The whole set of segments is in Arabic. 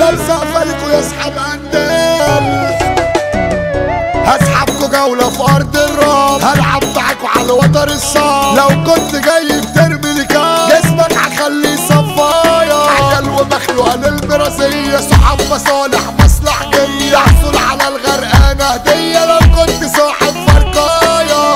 لابسة قفلكوا يسحب اندال. هسحبكوا جولة في ارض الراب، هلعب معاكوا على وتر الصعب. لو كنت جاي بترمي لكام جسمك هخليه صفايا. عيال ومخلوقة للبرازية، صحاب مصالح مصلح جاية. احصل على الغرقانة هدية لو كنت صاحب فرقايا.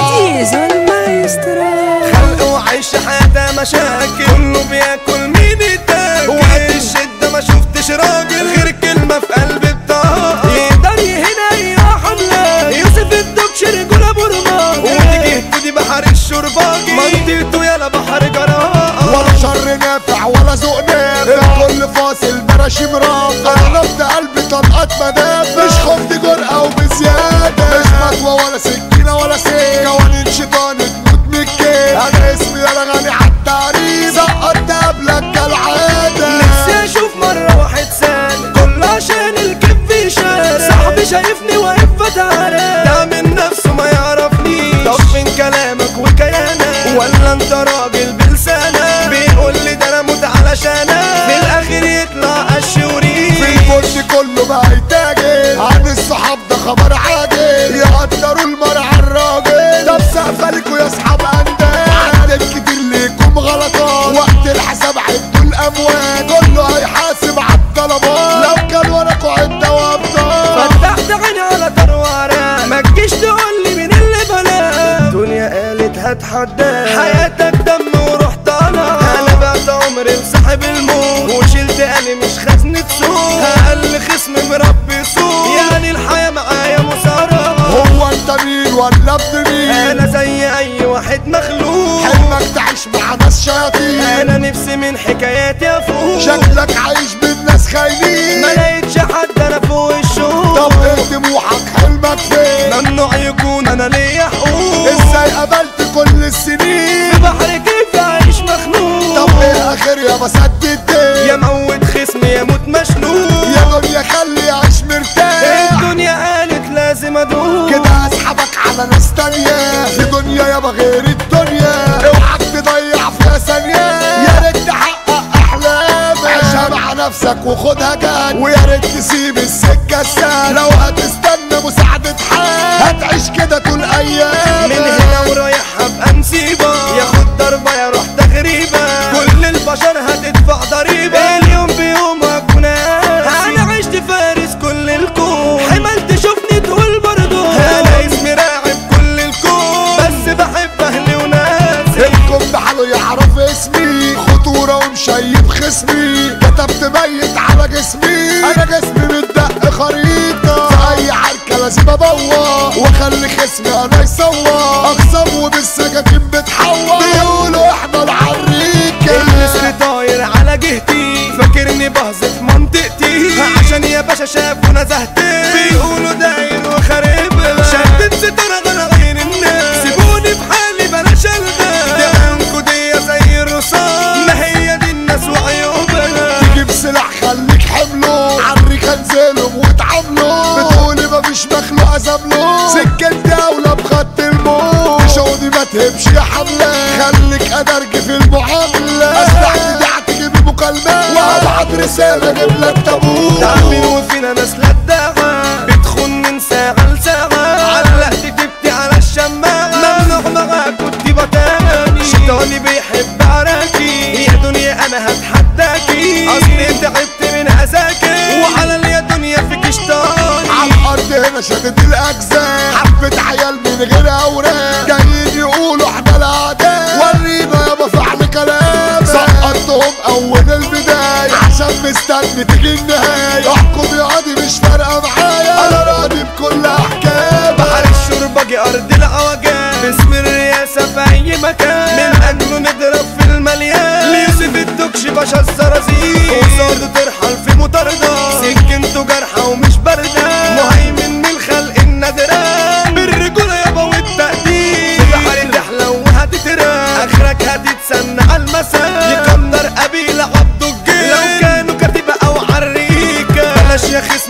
خلق وعيش حياته مشاكل، كله بياكل مين يتاكل. وقت الشدة ما شفتش راجل غير كلمة في قلبي بطاقة. يقدر يهنا اي حملة، يوسف الدكش رجولة برمان. وتيجي تودي بحر الشرباجي، منطقته يالا بحر جراءة. ولا شر نافع ولا ذوق نافع، كل فاصل براشيم رافع. انا نبض قلبي طلقات مدافع، مش خفت جرأة وبزيادة. مش مطوة ولا سكينة ولا سيف، قوانين شيطان تموت من الكيف. انا اسمي يالا غني عالتعريف، سقطت قبلك كالعادة. نفسي اشوف مرة واحد سالك، كله عشان الكف يشارك. صاحبي شايفني واقف فتعارك، ده من نفسه ما يعرفنيش. طب فين كلامك وكيانك، ولا انت راجل بلسانك؟ بيقول لي ده انا اموت علشانك، في الاخر يطلع قشوري. في البرج كله بقى يتاجر، عن الصحاب ده خبر عاجل. يقدروا المرعى الراجل، طب سقفلكوا يا اصحاب اندال. عدد كتير ليكم غلطات، وقت الحساب عدوا الاموال. كله هيحاسب عالطلبات، لو كان وراكوا عدة وابطال. فتحت عيني على طروارة، ما تجيش تقولي مين اللي بلا. الدنيا قالت هتحداك، حياتك دم ورحت انا. انا بعت عمري لصاحب الموت، وشلت قلي مش خزنة سوق. اقل خصم مربي سوق، يعني الحياة معايا مسارة. هو انت مين ولا ابن مين؟ انا زي اي واحد مخلوق، حلمك تعيش مع ناس شياطين. انا نفسي من حكاياتي افوق. شكلك عايش بين ناس خاينين، ما لقيتش حد انا فوق الشوق. طب ايه طموحك حلمك فين؟ ممنوع يكون انا ليا حقوق. ازاي قبلت كل السنين؟ في بحر كيف اعيش مخنوق. طب ايه اخر يا بسد الدين؟ يا موت خصمي يا موت مشنوق. يا دنيا خلي عيش مرتاح. الدنيا قالت لازم ادوق، كده اسحبك على ناس تانية. في دنيا يابا غير الدنيا، اوعك تضيع فيها ثانية. يا ريت تحقق احلامك، عيشها مع نفسك وخدها جد. ويا ريت تسيب السكة السهل، لو هتستنى مساعدة حد هتعيش كده طول ايامك. من هنا ورايح هبقى مصيبة، ياخد ضربة يروح تغريبة. كل البشر هتدفع ضريبة، اليوم بيوم هكون قاسي. انا عشت فارس كل الكون، حمل تشوفني تقول برضو. انا اسمي راعب كل الكون، بس بحب اهلي وناسي. الكون بحاله يعرف اسمي، خطورة ومشيب خصمي. كتبت ميت على جسمي، انا جسمي متدق خريطة. في اي عركة لازم ابوظ، واخلي خصمي انا يصور. اخصم وبالسكاكين بتحور، بيقولوا احنا العريكة. النسر طاير على جهتي، فاكرني بهزف منطقتي. عشان يا باشا شافوا نزهتي، بيقولوا داير وخارب. شدت ستارة غير عين الناس، سيبوني بحالي بلاش الغاز. دماغكوا دي زي الرصاص، ما هي دي الناس وعيوبها. تجيب سلاح خليك حمله، عالريكة انزلهم واتعاملوا. بتقولي مفيش مخلوق ازامله، سكتي اولى بخط الموت. شغلي ما تهبش يا حملة، خليك ادرج في المعاملة. اسلحتي دي هتجيب مكالمات، وهبعت رسالة اجيب لك تابوت. تعبين وفينا ناس لداعة، بتخون من ساعة لساعة. علقت تبكي على الشماعة، ممنوع معاك والطيبة تاني. شيطاني بيحب عراكي، يا دنيا انا هتحداكي. اصلي تعبت من اذاكي، وعلى اليا دنيا فيك شطاني. عالارض هنا شدت الاجزاء، حبة عيال من غير اوراق. جايين يقولوا احنا الاعداء، ورينا يابا فعل كلام. سقطتهم اول البداية، عشان مستني تيجي النهاية. احكم يا قاضي مش فارقة معايا، انا راضي بكل احكام. بحر الشرباجي ارض العوجان، باسم الرئاسة في اي مكان. من اجله نضرب في المليان، ليوسف الدكش باشا الزرازير. قصاده ترحل في مطاردة، سكنته جارحة ومش باردة. مهيمن من الخلق النادرة، بالرجولة يابا والتقدير. في بحر تحلى وهتترى، اخرك هتتسنى على المساء. يقدر قبيلة عبده الجيل، لو كانوا كتيبة او عريكة. بلاش يا خصم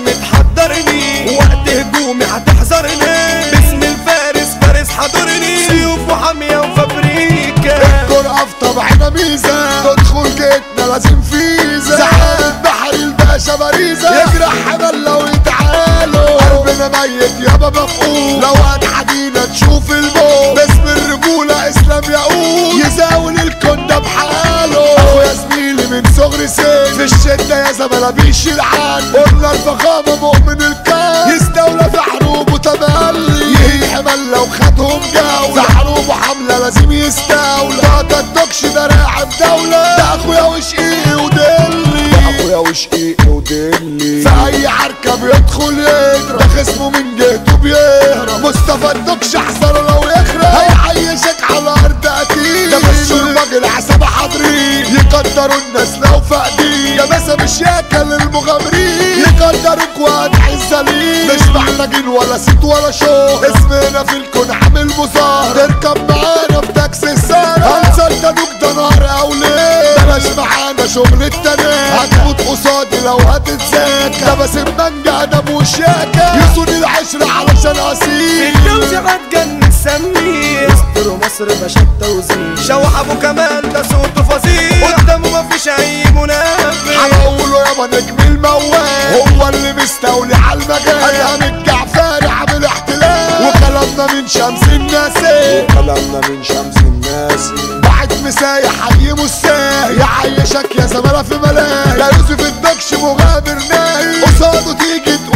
تحضرني، وقت هجومي هتحذرني. باسم الفارس فارس حضرني، سيوف وحامية وفابريكا. الجرأة في طبعنا ميزة، تدخل جيتنا لازم فيزا. زعامة بحر الباشا باريزا. ميت يابا مفقود، لو هتعدينا تشوف الموت، باسم الرجولة اسلام يقول يزاول الكون ده بحاله. اخويا زميلي من صغر سن، في الشدة يا زملاء بيشيل عنه، قلنا الفخامة مؤمن الكون، يستولى في حروبه تملي، يهي حمل لو خدهم جولة، في حروبه حملة لازم يستولى، ده الدكش ده راعب دولة، ده اخويا وشقيقي ودلي، ده اخويا وشقيقي ودلي، في اي عركة بيدخل يضرب، ده خصمه من جهته بيهرب، مصطفى الدكش احذره لو يخرب، هيعيشك على ارض قتيل، ده بس الراجل عصابة حاضرين، يقدروا الناس لو فاقدين، ده بس مش ياكل المغامرين، يقدروك وهتحس ليه، مش محتاجين ولا صيت ولا شو، اسمنا في الكون عامل مظاهرة، تركب معانا في تاكسي السهرة، هنسلطنوك ده نهار او ليل، بلاش معانا شغل التنين، هتموت قصادي لو هتتذاكى، ده باسم منجا ادم وشياكة، يصون العشرة علشان اصيل، الجوز هتجنن سميه، استروا مصر باشا التوزيع، شوح ابو كمال ده صوته فظيع، قدامه مفيش اي منافس، هنقوله يابا نجم الموال، هو اللي مستولي على المجال، ادهم الجعفاري عامل احتلال، وكلامنا من شمس الناسي، وكلامنا من شمس الناسي، بعد مسايح حي مساي، يعيشك يا زملاء في ملاهي، لا يوسف الدكش مغامر ناهي، قصاده تيجي